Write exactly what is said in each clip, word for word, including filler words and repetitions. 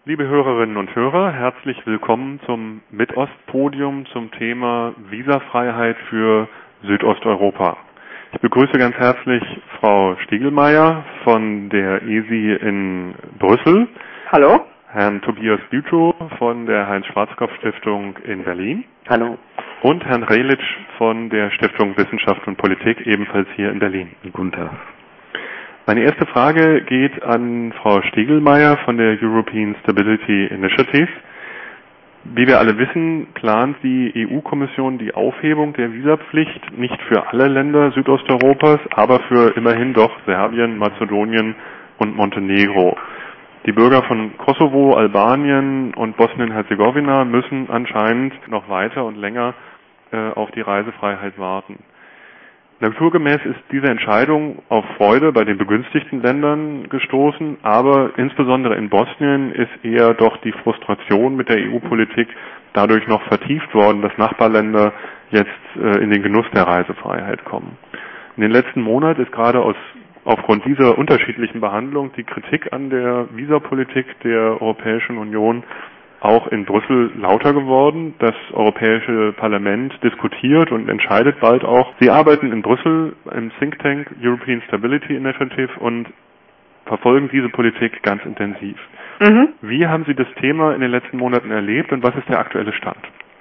Liebe Hörerinnen und Hörer, herzlich willkommen zum Midost-Podium zum Thema Visafreiheit für Südosteuropa. Ich begrüße ganz herzlich Frau Stiegelmeier von der E S I in Brüssel. Hallo. Herrn Tobias Bütow von der Heinz-Schwarzkopf-Stiftung in Berlin. Hallo. Und Herrn Relitsch von der Stiftung Wissenschaft und Politik, ebenfalls hier in Berlin. Guten Tag. Meine erste Frage geht an Frau Stiegelmeier von der European Stability Initiative. Wie wir alle wissen, plant die E U-Kommission die Aufhebung der Visapflicht nicht für alle Länder Südosteuropas, aber für immerhin doch Serbien, Mazedonien und Montenegro. Die Bürger von Kosovo, Albanien und Bosnien-Herzegowina müssen anscheinend noch weiter und länger äh, auf die Reisefreiheit warten. Naturgemäß ist diese Entscheidung auf Freude bei den begünstigten Ländern gestoßen, aber insbesondere in Bosnien ist eher doch die Frustration mit der E U-Politik dadurch noch vertieft worden, dass Nachbarländer jetzt äh, in den Genuss der Reisefreiheit kommen. In den letzten Monaten ist gerade aus, aufgrund dieser unterschiedlichen Behandlung die Kritik an der Visapolitik der Europäischen Union auch in Brüssel lauter geworden. Das Europäische Parlament diskutiert und entscheidet bald auch. Sie arbeiten in Brüssel im Think Tank European Stability Initiative und verfolgen diese Politik ganz intensiv. Mhm. Wie haben Sie das Thema in den letzten Monaten erlebt und was ist der aktuelle Stand?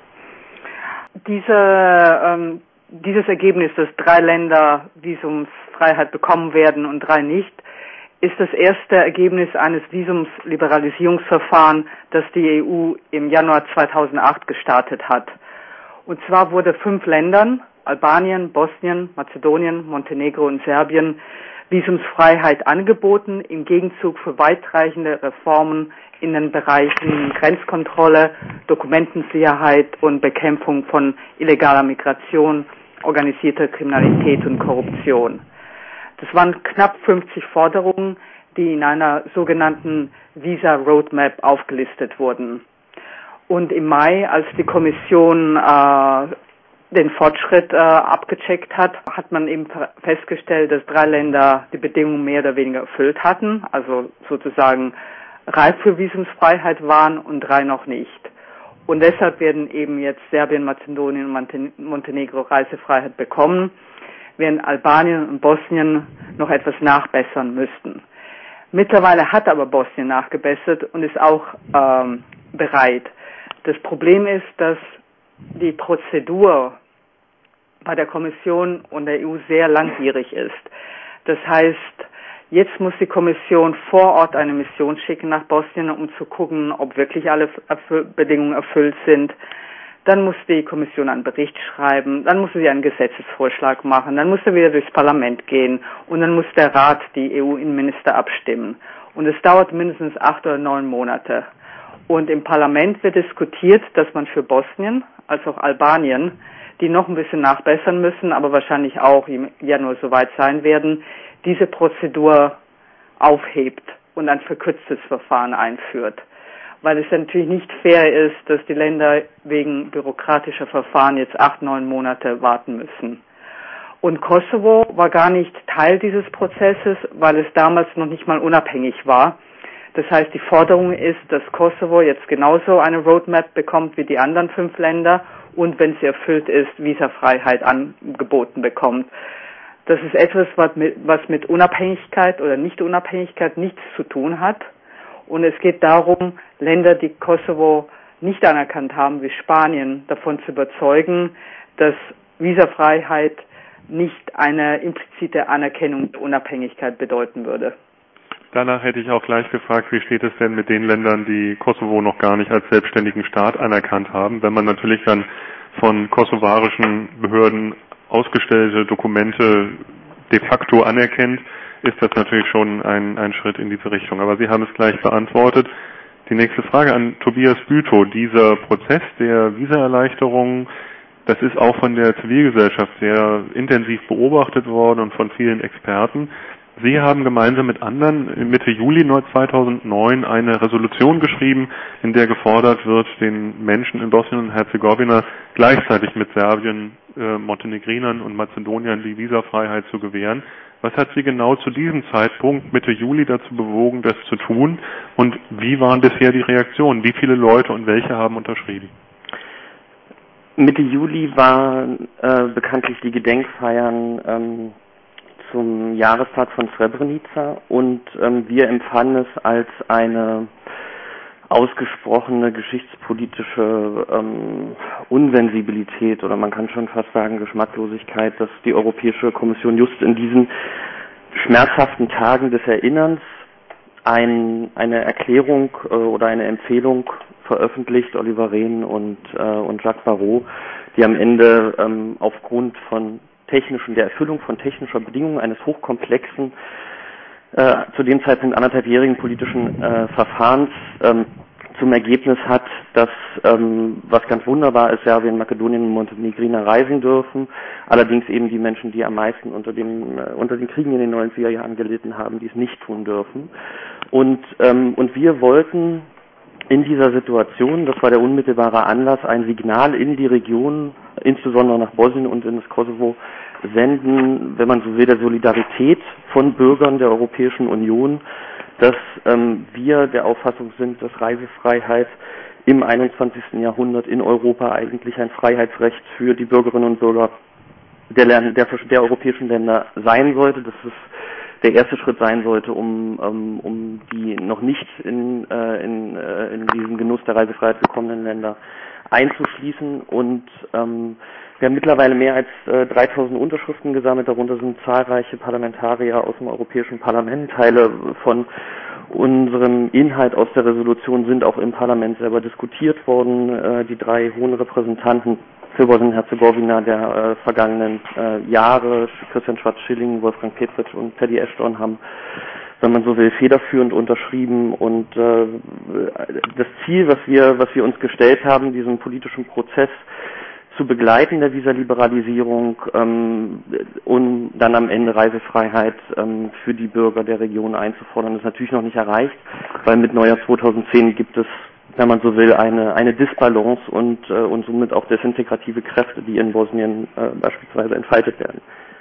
Diese, ähm, dieses Ergebnis, dass drei Länder Visumsfreiheit bekommen werden und drei nicht, ist das erste Ergebnis eines Visumsliberalisierungsverfahrens, das die E U im Januar zweitausendacht gestartet hat. Und zwar wurde fünf Ländern, Albanien, Bosnien, Mazedonien, Montenegro und Serbien, Visumsfreiheit angeboten, im Gegenzug für weitreichende Reformen in den Bereichen Grenzkontrolle, Dokumentensicherheit und Bekämpfung von illegaler Migration, organisierter Kriminalität und Korruption. Das waren knapp fünfzig Forderungen, die in einer sogenannten Visa Roadmap aufgelistet wurden. Und im Mai, als die Kommission äh, den Fortschritt äh, abgecheckt hat, hat man eben festgestellt, dass drei Länder die Bedingungen mehr oder weniger erfüllt hatten, also sozusagen reif für Visumsfreiheit waren und drei noch nicht. Und deshalb werden eben jetzt Serbien, Mazedonien und Montenegro Reisefreiheit bekommen, während Albanien und Bosnien noch etwas nachbessern müssten. Mittlerweile hat aber Bosnien nachgebessert und ist auch ähm, bereit. Das Problem ist, dass die Prozedur bei der Kommission und der E U sehr langwierig ist. Das heißt, jetzt muss die Kommission vor Ort eine Mission schicken nach Bosnien, um zu gucken, ob wirklich alle Bedingungen erfüllt sind. Dann muss die Kommission einen Bericht schreiben, dann muss sie einen Gesetzesvorschlag machen, dann muss er wieder durchs Parlament gehen und dann muss der Rat die E U-Innenminister abstimmen. Und es dauert mindestens acht oder neun Monate. Und im Parlament wird diskutiert, dass man für Bosnien als auch Albanien, die noch ein bisschen nachbessern müssen, aber wahrscheinlich auch im Januar soweit sein werden, diese Prozedur aufhebt und ein verkürztes Verfahren einführt. Weil es natürlich nicht fair ist, dass die Länder wegen bürokratischer Verfahren jetzt acht, neun Monate warten müssen. Und Kosovo war gar nicht Teil dieses Prozesses, weil es damals noch nicht mal unabhängig war. Das heißt, die Forderung ist, dass Kosovo jetzt genauso eine Roadmap bekommt wie die anderen fünf Länder und wenn sie erfüllt ist, Visafreiheit angeboten bekommt. Das ist etwas, was mit, was mit Unabhängigkeit oder Nicht-Unabhängigkeit nichts zu tun hat. Und es geht darum, Länder, die Kosovo nicht anerkannt haben, wie Spanien, davon zu überzeugen, dass Visafreiheit nicht eine implizite Anerkennung der Unabhängigkeit bedeuten würde. Danach hätte ich auch gleich gefragt, wie steht es denn mit den Ländern, die Kosovo noch gar nicht als selbstständigen Staat anerkannt haben? Wenn man natürlich dann von kosovarischen Behörden ausgestellte Dokumente de facto anerkennt, ist das natürlich schon ein, ein Schritt in diese Richtung. Aber Sie haben es gleich beantwortet. Die nächste Frage an Tobias Bütow. Dieser Prozess der Visaerleichterung, das ist auch von der Zivilgesellschaft sehr intensiv beobachtet worden und von vielen Experten. Sie haben gemeinsam mit anderen Mitte Juli zweitausendneun eine Resolution geschrieben, in der gefordert wird, den Menschen in Bosnien und Herzegowina gleichzeitig mit Serbien, äh, Montenegrinern und Mazedoniern die Visafreiheit zu gewähren. Was hat Sie genau zu diesem Zeitpunkt Mitte Juli dazu bewogen, das zu tun? Und wie waren bisher die Reaktionen? Wie viele Leute und welche haben unterschrieben? Mitte Juli waren äh, bekanntlich die Gedenkfeiern ähm, zum Jahrestag von Srebrenica und ähm, wir empfanden es als eine ausgesprochene geschichtspolitische ähm, Unsensibilität oder man kann schon fast sagen Geschmacklosigkeit, dass die Europäische Kommission just in diesen schmerzhaften Tagen des Erinnerns ein, eine Erklärung äh, oder eine Empfehlung veröffentlicht, Oliver Rehn und, äh, und Jacques Barrot, die am Ende ähm, aufgrund von technischen, der Erfüllung von technischer Bedingungen eines hochkomplexen, äh, zu dem Zeitpunkt anderthalbjährigen politischen äh, Verfahrens ähm, zum Ergebnis hat, dass, ähm, was ganz wunderbar ist, Serbien, Makedonien und Montenegriner reisen dürfen, allerdings eben die Menschen, die am meisten unter dem äh, unter den Kriegen in den neunziger Jahren gelitten haben, die es nicht tun dürfen. Und, ähm, und wir wollten in dieser Situation, das war der unmittelbare Anlass, ein Signal in die Region, insbesondere nach Bosnien und in das Kosovo, senden, wenn man so will, der Solidarität von Bürgern der Europäischen Union, dass ähm, wir der Auffassung sind, dass Reisefreiheit im einundzwanzigsten Jahrhundert in Europa eigentlich ein Freiheitsrecht für die Bürgerinnen und Bürger der, der, der europäischen Länder sein sollte, dass es der erste Schritt sein sollte, um, um, um die noch nicht in, äh, in, äh, in diesen Genuss der Reisefreiheit gekommenen Länder einzuschließen. Und ähm, wir haben mittlerweile mehr als äh, dreitausend Unterschriften gesammelt, darunter sind zahlreiche Parlamentarier aus dem Europäischen Parlament. Teile von unserem Inhalt aus der Resolution sind auch im Parlament selber diskutiert worden. Äh, die drei hohen Repräsentanten für Bosnien-Herzegowina der äh, vergangenen äh, Jahre, Christian Schwarz-Schilling, Wolfgang Petritsch und Paddy Ashton, haben, wenn man so will, federführend unterschrieben. Und äh, das Ziel, was wir, was wir uns gestellt haben, diesen politischen Prozess zu begleiten, der Visaliberalisierung, ähm, um dann am Ende Reisefreiheit ähm, für die Bürger der Region einzufordern, ist natürlich noch nicht erreicht, weil mit Neujahr zweitausendzehn gibt es, wenn man so will, eine, eine Disbalance und, äh, und somit auch desintegrative Kräfte, die in Bosnien äh, beispielsweise entfaltet werden.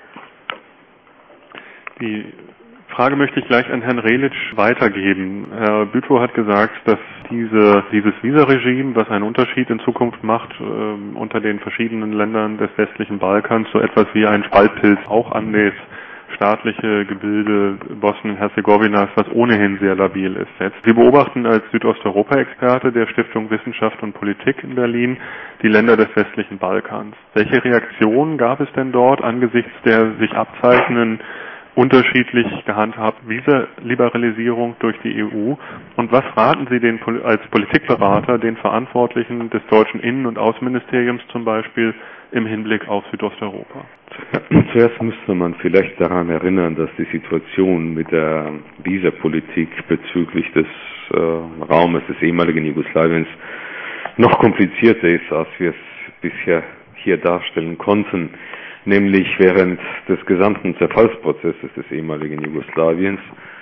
Die Frage möchte ich gleich an Herrn Relic weitergeben. Herr Bütow hat gesagt, dass diese, dieses Visaregime, was einen Unterschied in Zukunft macht, äh, unter den verschiedenen Ländern des westlichen Balkans, so etwas wie ein Spaltpilz auch an das staatliche Gebilde Bosnien-Herzegowinas, was ohnehin sehr labil ist jetzt. Sie beobachten als Südosteuropa-Experte der Stiftung Wissenschaft und Politik in Berlin die Länder des westlichen Balkans. Welche Reaktionen gab es denn dort angesichts der sich abzeichnenden unterschiedlich gehandhabt Visa-Liberalisierung durch die E U? Und was raten Sie den als Politikberater den Verantwortlichen des deutschen Innen- und Außenministeriums zum Beispiel im Hinblick auf Südosteuropa? Zuerst müsste man vielleicht daran erinnern, dass die Situation mit der Visapolitik bezüglich des äh, Raumes des ehemaligen Jugoslawiens noch komplizierter ist, als wir es bisher hier darstellen konnten. Nämlich während des gesamten Zerfallsprozesses des ehemaligen Jugoslawiens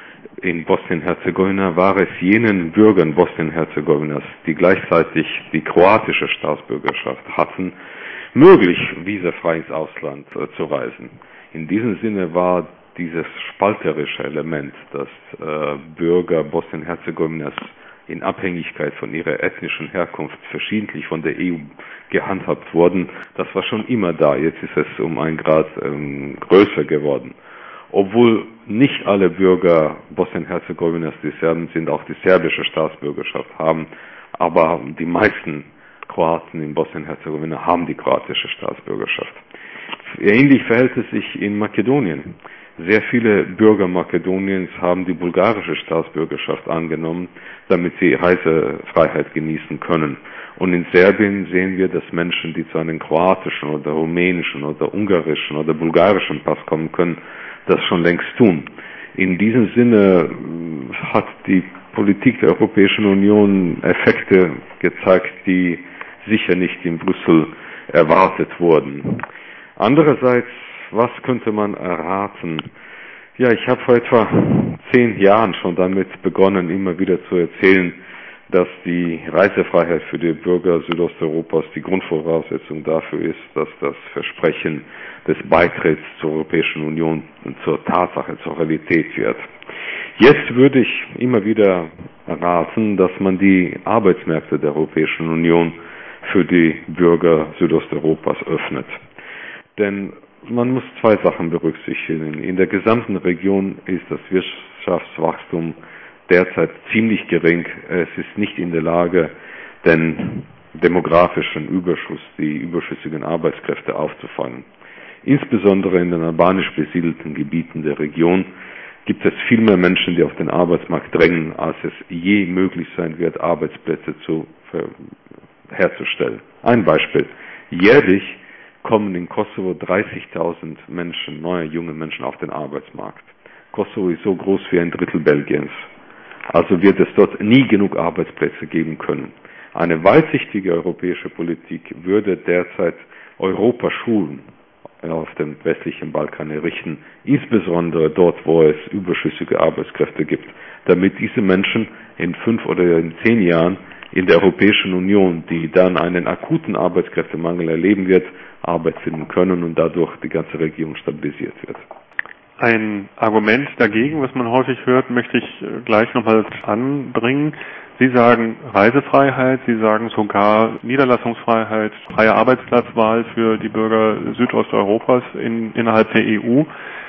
in Bosnien-Herzegowina war es jenen Bürgern Bosnien-Herzegowinas, die gleichzeitig die kroatische Staatsbürgerschaft hatten, möglich, visafrei ins Ausland äh, zu reisen. In diesem Sinne war dieses spalterische Element, dass äh, Bürger Bosnien-Herzegowinas in Abhängigkeit von ihrer ethnischen Herkunft verschiedentlich von der E U gehandhabt wurden, das war schon immer da. Jetzt ist es um einen Grad ähm, größer geworden. Obwohl nicht alle Bürger Bosnien-Herzegowinas, die Serben sind, auch die serbische Staatsbürgerschaft haben, aber die meisten Kroaten in Bosnien-Herzegowina haben die kroatische Staatsbürgerschaft. Ähnlich verhält es sich in Makedonien. Sehr viele Bürger Makedoniens haben die bulgarische Staatsbürgerschaft angenommen, damit sie Reisefreiheit genießen können. Und in Serbien sehen wir, dass Menschen, die zu einem kroatischen oder rumänischen oder ungarischen oder bulgarischen Pass kommen können, das schon längst tun. In diesem Sinne hat die Politik der Europäischen Union Effekte gezeigt, die sicher nicht in Brüssel erwartet wurden. Andererseits, was könnte man erraten? Ja, ich habe vor etwa zehn Jahren schon damit begonnen, immer wieder zu erzählen, dass die Reisefreiheit für die Bürger Südosteuropas die Grundvoraussetzung dafür ist, dass das Versprechen des Beitritts zur Europäischen Union zur Tatsache, zur Realität wird. Jetzt würde ich immer wieder raten, dass man die Arbeitsmärkte der Europäischen Union für die Bürger Südosteuropas öffnet. Denn man muss zwei Sachen berücksichtigen. In der gesamten Region ist das Wirtschaftswachstum derzeit ziemlich gering. Es ist nicht in der Lage, den demografischen Überschuss, die überschüssigen Arbeitskräfte aufzufangen. Insbesondere in den albanisch besiedelten Gebieten der Region gibt es viel mehr Menschen, die auf den Arbeitsmarkt drängen, als es je möglich sein wird, Arbeitsplätze zu herzustellen. Ein Beispiel. Jährlich kommen in Kosovo dreißigtausend Menschen, neue junge Menschen auf den Arbeitsmarkt. Kosovo ist so groß wie ein Drittel Belgiens. Also wird es dort nie genug Arbeitsplätze geben können. Eine weitsichtige europäische Politik würde derzeit Europa schulen auf dem westlichen Balkan errichten, insbesondere dort, wo es überschüssige Arbeitskräfte gibt, damit diese Menschen in fünf oder in zehn Jahren in der Europäischen Union, die dann einen akuten Arbeitskräftemangel erleben wird, Arbeit finden können und dadurch die ganze Region stabilisiert wird. Ein Argument dagegen, was man häufig hört, möchte ich gleich nochmal anbringen. Sie sagen Reisefreiheit, Sie sagen sogar Niederlassungsfreiheit, freie Arbeitsplatzwahl für die Bürger Südosteuropas in, innerhalb der E U.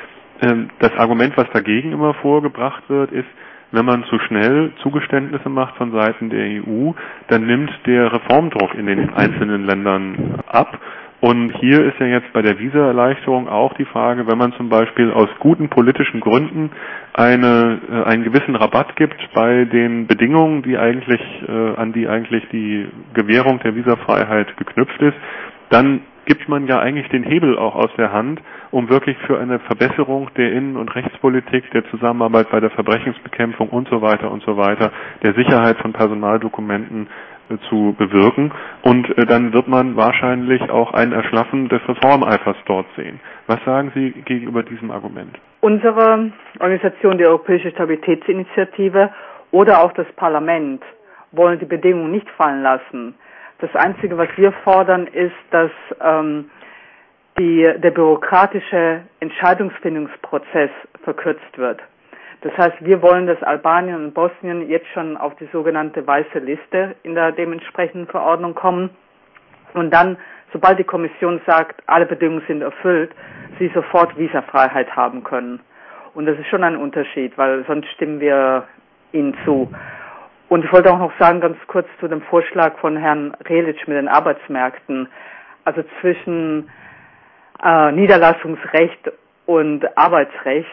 Das Argument, was dagegen immer vorgebracht wird, ist, wenn man zu schnell Zugeständnisse macht von Seiten der E U, dann nimmt der Reformdruck in den einzelnen Ländern ab. Und hier ist ja jetzt bei der Visaerleichterung auch die Frage, wenn man zum Beispiel aus guten politischen Gründen eine, äh, einen gewissen Rabatt gibt bei den Bedingungen, die eigentlich, äh, an die eigentlich die Gewährung der Visafreiheit geknüpft ist, dann gibt man ja eigentlich den Hebel auch aus der Hand, um wirklich für eine Verbesserung der Innen- und Rechtspolitik, der Zusammenarbeit bei der Verbrechensbekämpfung und so weiter und so weiter, der Sicherheit von Personaldokumenten zu bewirken, und äh, dann wird man wahrscheinlich auch ein Erschlaffen des Reformeifers dort sehen. Was sagen Sie gegenüber diesem Argument? Unsere Organisation, die Europäische Stabilitätsinitiative oder auch das Parlament wollen die Bedingungen nicht fallen lassen. Das Einzige, was wir fordern, ist, dass ähm, die, der bürokratische Entscheidungsfindungsprozess verkürzt wird. Das heißt, wir wollen, dass Albanien und Bosnien jetzt schon auf die sogenannte weiße Liste in der dementsprechenden Verordnung kommen und dann, sobald die Kommission sagt, alle Bedingungen sind erfüllt, sie sofort Visafreiheit haben können. Und das ist schon ein Unterschied, weil sonst stimmen wir ihnen zu. Und ich wollte auch noch sagen, ganz kurz zu dem Vorschlag von Herrn Relic mit den Arbeitsmärkten. Also zwischen äh, Niederlassungsrecht und Arbeitsrecht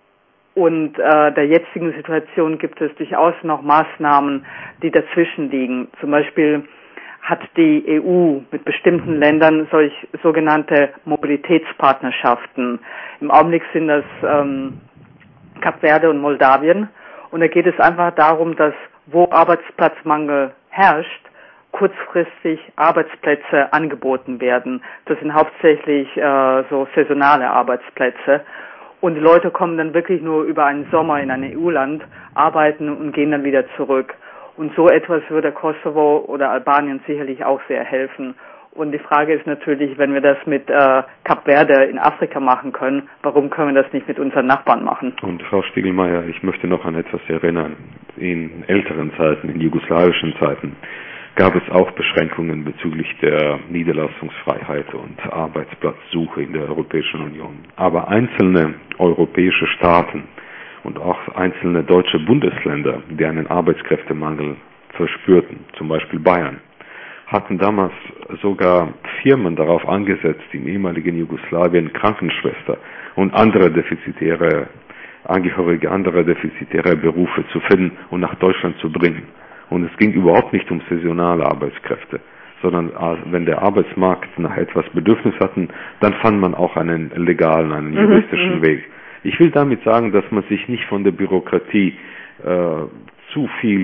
und äh, der jetzigen Situation gibt es durchaus noch Maßnahmen, die dazwischen liegen. Zum Beispiel hat die E U mit bestimmten Ländern solch sogenannte Mobilitätspartnerschaften. Im Augenblick sind das ähm, Kap Verde und Moldawien. Und da geht es einfach darum, dass wo Arbeitsplatzmangel herrscht, kurzfristig Arbeitsplätze angeboten werden. Das sind hauptsächlich äh, so saisonale Arbeitsplätze. Und die Leute kommen dann wirklich nur über einen Sommer in ein E U-Land, arbeiten und gehen dann wieder zurück. Und so etwas würde Kosovo oder Albanien sicherlich auch sehr helfen. Und die Frage ist natürlich, wenn wir das mit äh, Kap Verde in Afrika machen können, warum können wir das nicht mit unseren Nachbarn machen? Und Frau Stiegelmeier, ich möchte noch an etwas erinnern. In älteren Zeiten, in jugoslawischen Zeiten, gab es auch Beschränkungen bezüglich der Niederlassungsfreiheit und Arbeitsplatzsuche in der Europäischen Union. Aber einzelne europäische Staaten und auch einzelne deutsche Bundesländer, die einen Arbeitskräftemangel verspürten, zum Beispiel Bayern, hatten damals sogar Firmen darauf angesetzt, im ehemaligen Jugoslawien Krankenschwester und andere defizitäre Angehörige anderer defizitärer Berufe zu finden und nach Deutschland zu bringen. Und es ging überhaupt nicht um saisonale Arbeitskräfte, sondern wenn der Arbeitsmarkt nach etwas Bedürfnis hatten, dann fand man auch einen legalen, einen juristischen mhm. Weg. Ich will damit sagen, dass man sich nicht von der Bürokratie äh, zu viel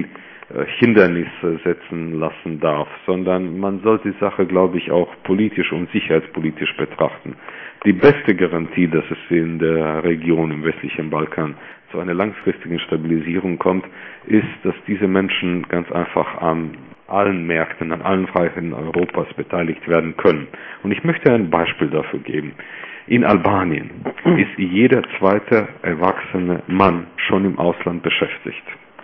Hindernisse setzen lassen darf, sondern man sollte die Sache, glaube ich, auch politisch und sicherheitspolitisch betrachten. Die beste Garantie, dass es in der Region im westlichen Balkan zu einer langfristigen Stabilisierung kommt, ist, dass diese Menschen ganz einfach an allen Märkten, an allen Freiheiten Europas beteiligt werden können. Und ich möchte ein Beispiel dafür geben. In Albanien ist jeder zweite erwachsene Mann schon im Ausland beschäftigt.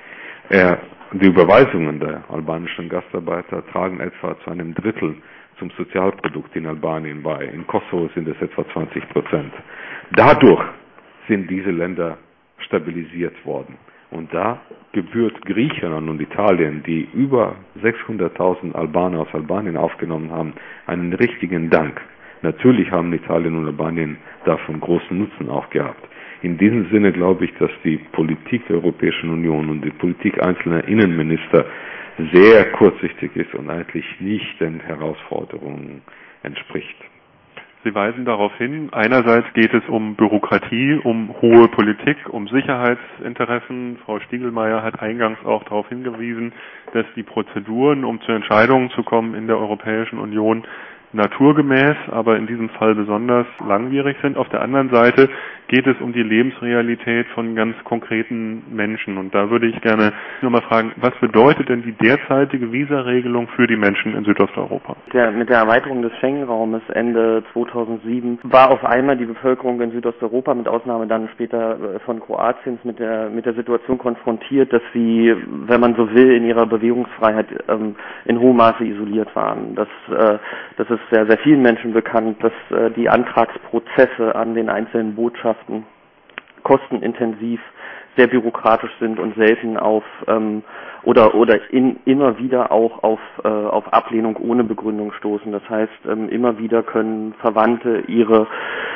Er Die Überweisungen der albanischen Gastarbeiter tragen etwa zu einem Drittel zum Sozialprodukt in Albanien bei. In Kosovo sind es etwa zwanzig Prozent. Dadurch sind diese Länder stabilisiert worden. Und da gebührt Griechenland und Italien, die über sechshunderttausend Albaner aus Albanien aufgenommen haben, einen richtigen Dank. Natürlich haben Italien und Albanien davon großen Nutzen auch gehabt. In diesem Sinne glaube ich, dass die Politik der Europäischen Union und die Politik einzelner Innenminister sehr kurzsichtig ist und eigentlich nicht den Herausforderungen entspricht. Sie weisen darauf hin, einerseits geht es um Bürokratie, um hohe Politik, um Sicherheitsinteressen. Frau Stiegelmeier hat eingangs auch darauf hingewiesen, dass die Prozeduren, um zu Entscheidungen zu kommen in der Europäischen Union, naturgemäß, aber in diesem Fall besonders langwierig sind. Auf der anderen Seite geht es um die Lebensrealität von ganz konkreten Menschen. Und da würde ich gerne nur mal fragen, was bedeutet denn die derzeitige Visaregelung für die Menschen in Südosteuropa? Der, mit der Erweiterung des Schengen-Raumes Ende zweitausendsieben war auf einmal die Bevölkerung in Südosteuropa, mit Ausnahme dann später von Kroatiens, mit der, mit der Situation konfrontiert, dass sie, wenn man so will, in ihrer Bewegungsfreiheit ähm, in hohem Maße isoliert waren. Das, äh, das ist sehr, sehr vielen Menschen bekannt, dass äh, die Antragsprozesse an den einzelnen Botschaften kostenintensiv, sehr bürokratisch sind und selten auf ähm, oder oder in, immer wieder auch auf äh, auf Ablehnung ohne Begründung stoßen. Das heißt, ähm, immer wieder können Verwandte ihre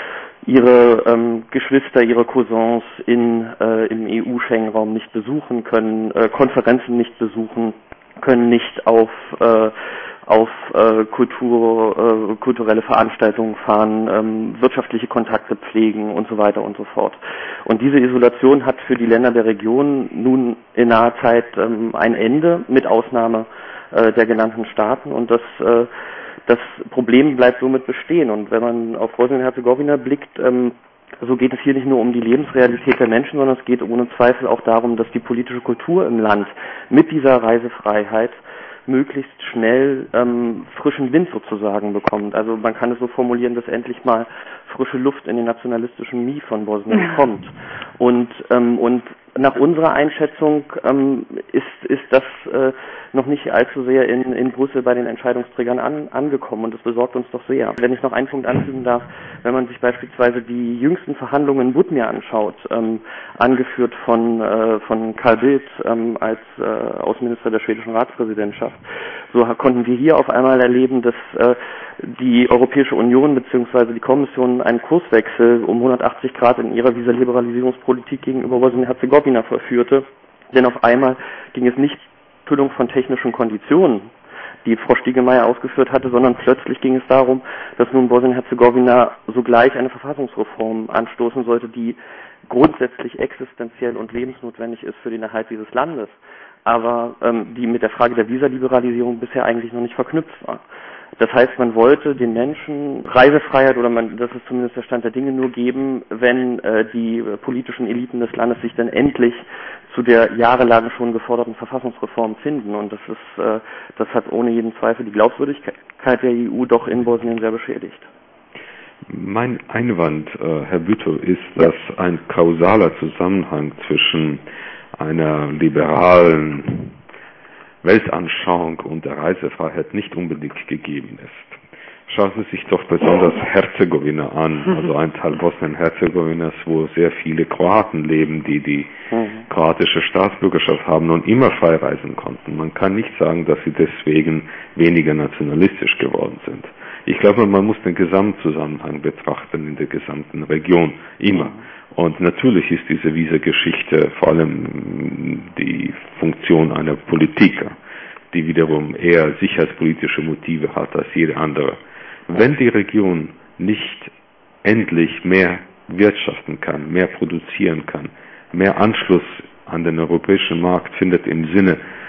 ihre ähm, Geschwister, ihre Cousins in äh, im E U-Schengen-Raum nicht besuchen, können äh, Konferenzen nicht besuchen, können nicht auf äh, auf äh, Kultur, äh, kulturelle Veranstaltungen fahren, ähm, wirtschaftliche Kontakte pflegen und so weiter und so fort. Und diese Isolation hat für die Länder der Region nun in naher Zeit ähm, ein Ende, mit Ausnahme äh, der genannten Staaten. Und das, äh, das Problem bleibt somit bestehen. Und wenn man auf Bosnien-Herzegowina blickt, ähm, so geht es hier nicht nur um die Lebensrealität der Menschen, sondern es geht ohne Zweifel auch darum, dass die politische Kultur im Land mit dieser Reisefreiheit möglichst schnell ähm, frischen Wind sozusagen bekommt. Also man kann es so formulieren, dass endlich mal frische Luft in den nationalistischen Mie von Bosnien ja. kommt. Und ähm, und nach unserer Einschätzung ähm, ist ist das äh, noch nicht allzu sehr in in Brüssel bei den Entscheidungsträgern an, angekommen, und das besorgt uns doch sehr. Wenn ich noch einen Punkt anfügen darf, wenn man sich beispielsweise die jüngsten Verhandlungen in Budmir anschaut, ähm, angeführt von äh, von Carl Bildt ähm, als äh, Außenminister der schwedischen Ratspräsidentschaft, so konnten wir hier auf einmal erleben, dass äh, die Europäische Union bzw. die Kommission einen Kurswechsel um hundertachtzig Grad in ihrer Visaliberalisierungspolitik gegenüber Bosnien-Herzegowina vollführte. Denn auf einmal ging es nicht um Erfüllung von technischen Konditionen, die Frau Stiegelmeier ausgeführt hatte, sondern plötzlich ging es darum, dass nun Bosnien-Herzegowina sogleich eine Verfassungsreform anstoßen sollte, die grundsätzlich existenziell und lebensnotwendig ist für den Erhalt dieses Landes, aber ähm, die mit der Frage der Visaliberalisierung bisher eigentlich noch nicht verknüpft war. Das heißt, man wollte den Menschen Reisefreiheit, oder man, das ist zumindest der Stand der Dinge, nur geben, wenn äh, die äh, politischen Eliten des Landes sich dann endlich zu der jahrelang schon geforderten Verfassungsreform finden. Und das ist, äh, das hat ohne jeden Zweifel die Glaubwürdigkeit der E U doch in Bosnien sehr beschädigt. Mein Einwand, äh, Herr Büttow, ist, dass ein kausaler Zusammenhang zwischen einer liberalen Weltanschauung und der Reisefreiheit nicht unbedingt gegeben ist. Schauen Sie sich doch besonders Herzegowina an, also ein Teil Bosnien-Herzegowinas, wo sehr viele Kroaten leben, die die kroatische Staatsbürgerschaft haben und immer frei reisen konnten. Man kann nicht sagen, dass sie deswegen weniger nationalistisch geworden sind. Ich glaube, man muss den Gesamtzusammenhang betrachten in der gesamten Region, immer. Und natürlich ist diese Visa-Geschichte vor allem die Funktion einer Politiker, die wiederum eher sicherheitspolitische Motive hat als jede andere. Wenn die Region nicht endlich mehr wirtschaften kann, mehr produzieren kann, mehr Anschluss an den europäischen Markt findet im Sinne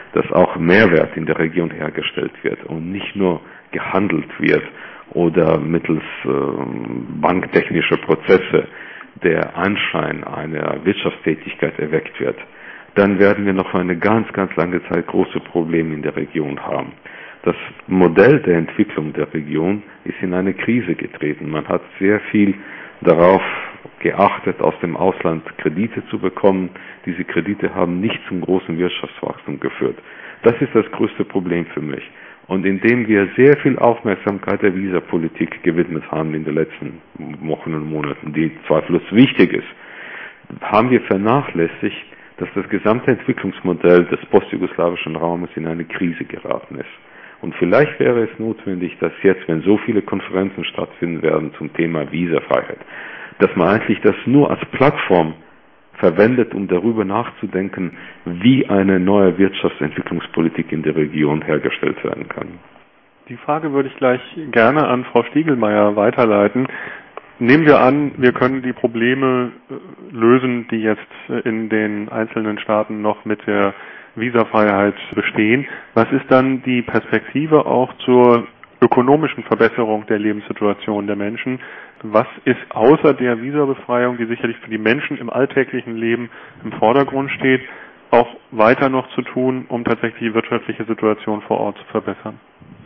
dass auch Mehrwert in der Region hergestellt wird und nicht nur gehandelt wird oder mittels äh, banktechnischer Prozesse der Anschein einer Wirtschaftstätigkeit erweckt wird, dann werden wir noch eine ganz, ganz lange Zeit große Probleme in der Region haben. Das Modell der Entwicklung der Region ist in eine Krise getreten. Man hat sehr viel darauf geachtet, aus dem Ausland Kredite zu bekommen. Diese Kredite haben nicht zum großen Wirtschaftswachstum geführt. Das ist das größte Problem für mich. Und indem wir sehr viel Aufmerksamkeit der Visapolitik gewidmet haben in den letzten Wochen und Monaten, die zweifellos wichtig ist, haben wir vernachlässigt, dass das gesamte Entwicklungsmodell des postjugoslawischen Raumes in eine Krise geraten ist. Und vielleicht wäre es notwendig, dass jetzt, wenn so viele Konferenzen stattfinden werden zum Thema Visafreiheit, dass man eigentlich das nur als Plattform verwendet, um darüber nachzudenken, wie eine neue Wirtschaftsentwicklungspolitik in der Region hergestellt werden kann. Die Frage würde ich gleich gerne an Frau Stiegelmeier weiterleiten. Nehmen wir an, wir können die Probleme lösen, die jetzt in den einzelnen Staaten noch mit der Visafreiheit bestehen. Was ist dann die Perspektive auch zur ökonomischen Verbesserung der Lebenssituation der Menschen? Was ist außer der Visabefreiung, die sicherlich für die Menschen im alltäglichen Leben im Vordergrund steht, auch weiter noch zu tun, um tatsächlich die wirtschaftliche Situation vor Ort zu verbessern?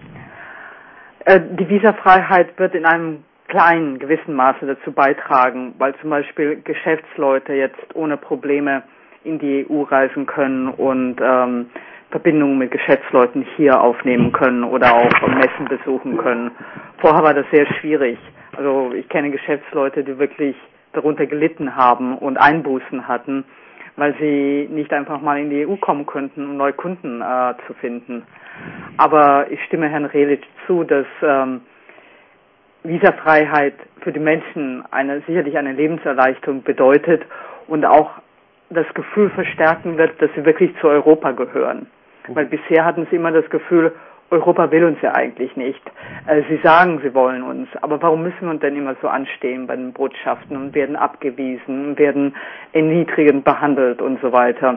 Die Visafreiheit wird in einem kleinen, gewissen Maße dazu beitragen, weil zum Beispiel Geschäftsleute jetzt ohne Probleme in die E U reisen können und ähm, Verbindungen mit Geschäftsleuten hier aufnehmen können oder auch Messen besuchen können. Vorher war das sehr schwierig. Also ich kenne Geschäftsleute, die wirklich darunter gelitten haben und Einbußen hatten, weil sie nicht einfach mal in die E U kommen könnten, um neue Kunden äh, zu finden. Aber ich stimme Herrn Relic zu, dass ähm, Visafreiheit für die Menschen eine, sicherlich eine Lebenserleichterung bedeutet und auch das Gefühl verstärken wird, dass sie wirklich zu Europa gehören. Weil bisher hatten sie immer das Gefühl, Europa will uns ja eigentlich nicht. Äh, sie sagen, sie wollen uns, aber warum müssen wir uns denn immer so anstehen bei den Botschaften und werden abgewiesen, werden erniedrigend behandelt und so weiter.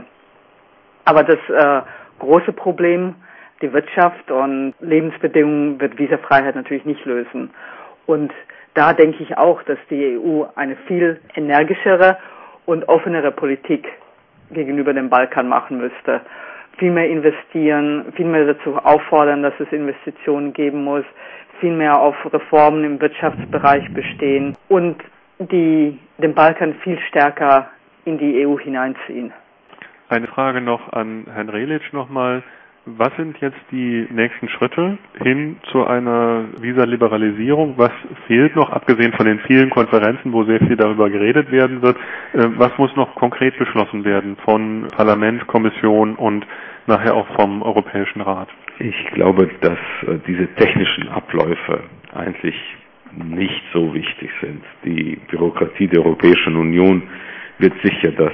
Aber das äh, große Problem, die Wirtschaft und Lebensbedingungen, wird Visafreiheit natürlich nicht lösen. Und da denke ich auch, dass die E U eine viel energischere und offenere Politik gegenüber dem Balkan machen müsste. Viel mehr investieren, viel mehr dazu auffordern, dass es Investitionen geben muss, viel mehr auf Reformen im Wirtschaftsbereich bestehen und die den Balkan viel stärker in die E U hineinziehen. Eine Frage noch an Herrn Relic nochmal. Was sind jetzt die nächsten Schritte hin zu einer Visa-Liberalisierung? Was fehlt noch, abgesehen von den vielen Konferenzen, wo sehr viel darüber geredet werden wird? Was muss noch konkret beschlossen werden von Parlament, Kommission und nachher auch vom Europäischen Rat? Ich glaube, dass diese technischen Abläufe eigentlich nicht so wichtig sind. Die Bürokratie der Europäischen Union wird sicher das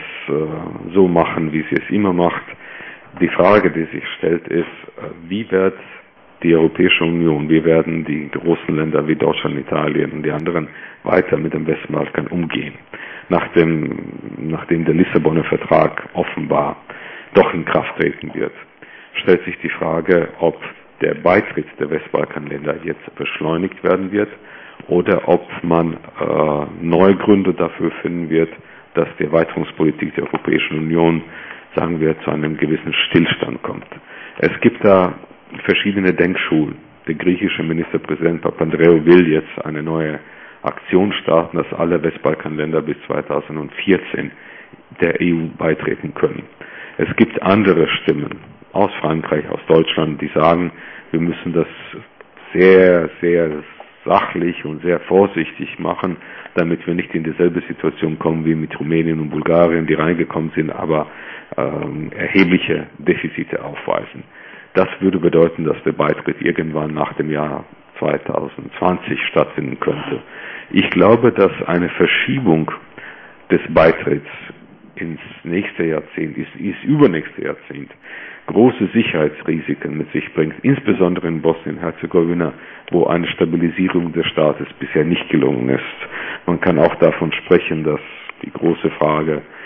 so machen, wie sie es immer macht. Die Frage, die sich stellt, ist, wie wird die Europäische Union, wie werden die großen Länder wie Deutschland, Italien und die anderen weiter mit dem Westbalkan umgehen? Nach dem, nachdem der Lissabonner Vertrag offenbar doch in Kraft treten wird, stellt sich die Frage, ob der Beitritt der Westbalkanländer jetzt beschleunigt werden wird oder ob man äh, neue Gründe dafür finden wird, dass die Erweiterungspolitik der Europäischen Union, sagen wir, zu einem gewissen Stillstand kommt. Es gibt da verschiedene Denkschulen. Der griechische Ministerpräsident Papandreou will jetzt eine neue Aktion starten, dass alle Westbalkanländer bis zweitausendvierzehn der E U beitreten können. Es gibt andere Stimmen aus Frankreich, aus Deutschland, die sagen, wir müssen das sehr, sehr sachlich und sehr vorsichtig machen, damit wir nicht in dieselbe Situation kommen wie mit Rumänien und Bulgarien, die reingekommen sind, aber ähm, erhebliche Defizite aufweisen. Das würde bedeuten, dass der Beitritt irgendwann nach dem Jahr zweitausendzwanzig stattfinden könnte. Ich glaube, dass eine Verschiebung des Beitritts ins nächste Jahrzehnt, ins, ins übernächste Jahrzehnt, große Sicherheitsrisiken mit sich bringt, insbesondere in Bosnien-Herzegowina, wo eine Stabilisierung des Staates bisher nicht gelungen ist. Man kann auch davon sprechen, dass die große Frage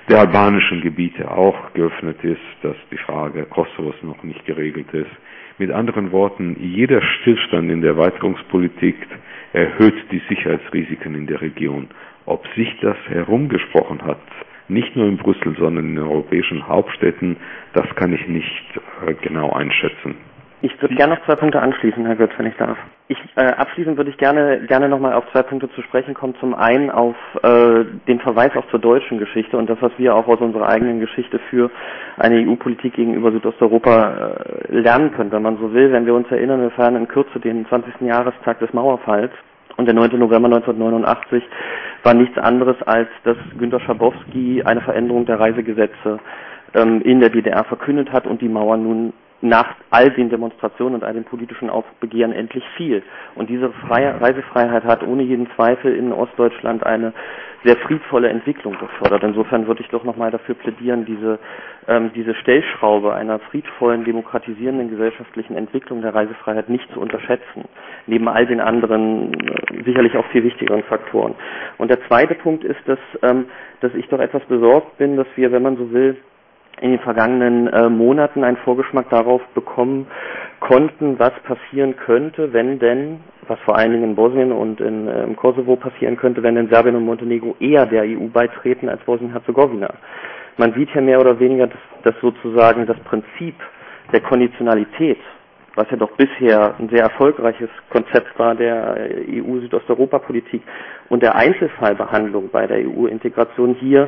der albanischen Gebiete auch geöffnet ist, dass die Frage Kosovos noch nicht geregelt ist. Mit anderen Worten, jeder Stillstand in der Erweiterungspolitik erhöht die Sicherheitsrisiken in der Region. Ob sich das herumgesprochen hat, nicht nur in Brüssel, sondern in den europäischen Hauptstädten, das kann ich nicht äh, genau einschätzen. Ich würde gerne noch zwei Punkte anschließen, Herr Götz, wenn ich darf. Ich, äh, abschließend würde ich gerne gerne nochmal auf zwei Punkte zu sprechen kommen. Zum einen auf äh, den Verweis auch zur deutschen Geschichte und das, was wir auch aus unserer eigenen Geschichte für eine E U-Politik gegenüber Südosteuropa äh, lernen können, wenn man so will. Wenn wir uns erinnern, wir feiern in Kürze den zwanzigsten Jahrestag des Mauerfalls und der neunten November neunzehnhundertneunundachtzig war nichts anderes, als dass Günter Schabowski eine Veränderung der Reisegesetze ähm, in der D D R verkündet hat und die Mauer nun nach all den Demonstrationen und all den politischen Aufbegehren endlich fiel. Und diese freie Reisefreiheit hat ohne jeden Zweifel in Ostdeutschland eine sehr friedvolle Entwicklung gefördert. Insofern würde ich doch nochmal dafür plädieren, diese, ähm, diese Stellschraube einer friedvollen, demokratisierenden gesellschaftlichen Entwicklung der Reisefreiheit nicht zu unterschätzen, neben all den anderen äh, sicherlich auch viel wichtigeren Faktoren. Und der zweite Punkt ist, dass, ähm, dass ich doch etwas besorgt bin, dass wir, wenn man so will, in den vergangenen äh, Monaten einen Vorgeschmack darauf bekommen konnten, was passieren könnte, wenn denn, was vor allen Dingen in Bosnien und in, äh, im Kosovo passieren könnte, wenn denn Serbien und Montenegro eher der E U beitreten als Bosnien-Herzegowina. Man sieht hier mehr oder weniger, dass, dass sozusagen das Prinzip der Konditionalität, was ja doch bisher ein sehr erfolgreiches Konzept war der E U-Südosteuropa-Politik und der Einzelfallbehandlung bei der E U-Integration hier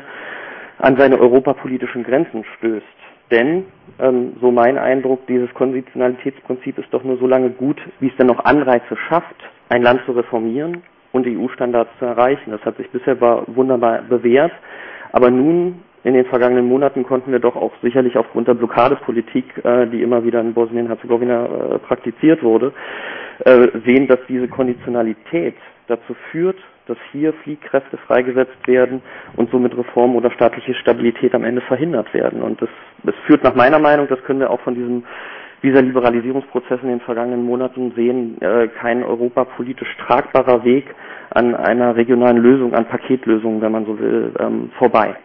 an seine europapolitischen Grenzen stößt. Denn, ähm, so mein Eindruck, dieses Konditionalitätsprinzip ist doch nur so lange gut, wie es denn noch Anreize schafft, ein Land zu reformieren und E U-Standards zu erreichen. Das hat sich bisher wunderbar bewährt. Aber nun, in den vergangenen Monaten, konnten wir doch auch sicherlich aufgrund der Blockadepolitik, äh, die immer wieder in Bosnien-Herzegowina äh, praktiziert wurde, äh, sehen, dass diese Konditionalität dazu führt, dass hier Fliehkräfte freigesetzt werden und somit Reform oder staatliche Stabilität am Ende verhindert werden. Und das, das führt nach meiner Meinung, das können wir auch von diesem, dieser Liberalisierungsprozess in den vergangenen Monaten sehen, äh, kein europapolitisch tragbarer Weg an einer regionalen Lösung, an Paketlösungen, wenn man so will, ähm, vorbei.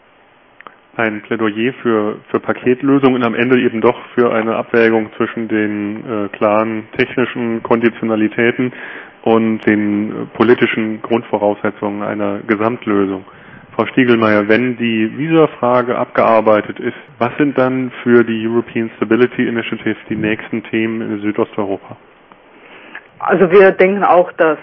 Ein Plädoyer für, für Paketlösungen und am Ende eben doch für eine Abwägung zwischen den äh, klaren technischen Konditionalitäten und den äh, politischen Grundvoraussetzungen einer Gesamtlösung. Frau Stiegelmeier, wenn die Visafrage abgearbeitet ist, was sind dann für die European Stability Initiative die nächsten Themen in Südosteuropa? Also wir denken auch, dass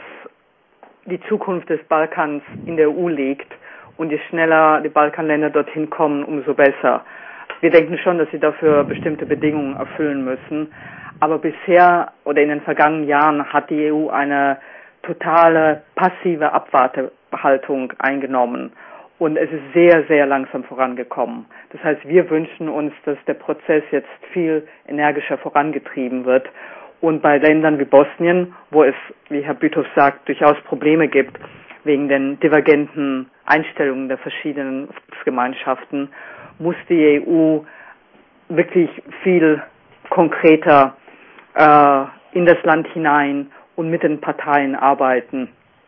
die Zukunft des Balkans in der E U liegt. Und je schneller die Balkanländer dorthin kommen, umso besser. Wir denken schon, dass sie dafür bestimmte Bedingungen erfüllen müssen. Aber bisher oder in den vergangenen Jahren hat die E U eine totale passive Abwartehaltung eingenommen. Und es ist sehr, sehr langsam vorangekommen. Das heißt, wir wünschen uns, dass der Prozess jetzt viel energischer vorangetrieben wird. Und bei Ländern wie Bosnien, wo es, wie Herr Büthoff sagt, durchaus Probleme gibt, wegen den divergenten Einstellungen der verschiedenen Volksgemeinschaften, muss die E U wirklich viel konkreter äh, in das Land hinein und mit den Parteien arbeiten.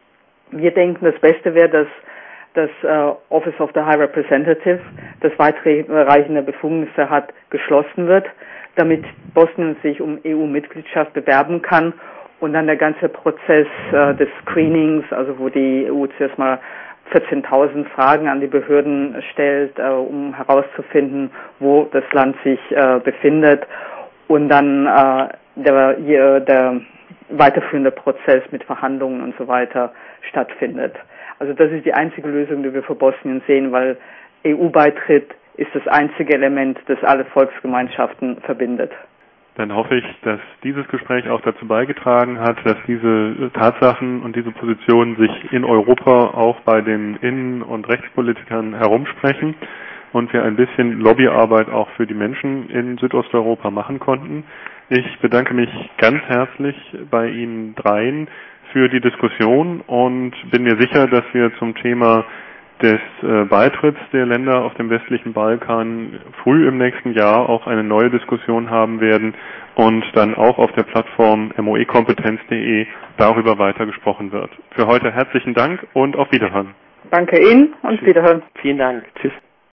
Wir denken, das Beste wäre, dass das äh, Office of the High Representative, das weitreichende Befugnisse hat, geschlossen wird, damit Bosnien sich um E U-Mitgliedschaft bewerben kann. Und dann der ganze Prozess äh, des Screenings, also wo die E U zuerst mal vierzehntausend Fragen an die Behörden stellt, äh, um herauszufinden, wo das Land sich äh, befindet. Und dann äh, der, der weiterführende Prozess mit Verhandlungen und so weiter stattfindet. Also das ist die einzige Lösung, die wir für Bosnien sehen, weil E U-Beitritt ist das einzige Element, das alle Volksgemeinschaften verbindet. Dann hoffe ich, dass dieses Gespräch auch dazu beigetragen hat, dass diese Tatsachen und diese Positionen sich in Europa auch bei den Innen- und Rechtspolitikern herumsprechen und wir ein bisschen Lobbyarbeit auch für die Menschen in Südosteuropa machen konnten. Ich bedanke mich ganz herzlich bei Ihnen dreien für die Diskussion und bin mir sicher, dass wir zum Thema des äh, Beitritts der Länder auf dem westlichen Balkan früh im nächsten Jahr auch eine neue Diskussion haben werden und dann auch auf der Plattform m o e kompetenz punkt d e darüber weiter gesprochen wird. Für heute herzlichen Dank und auf Wiederhören. Danke Ihnen und Wiederhören. Vielen Dank. Tschüss.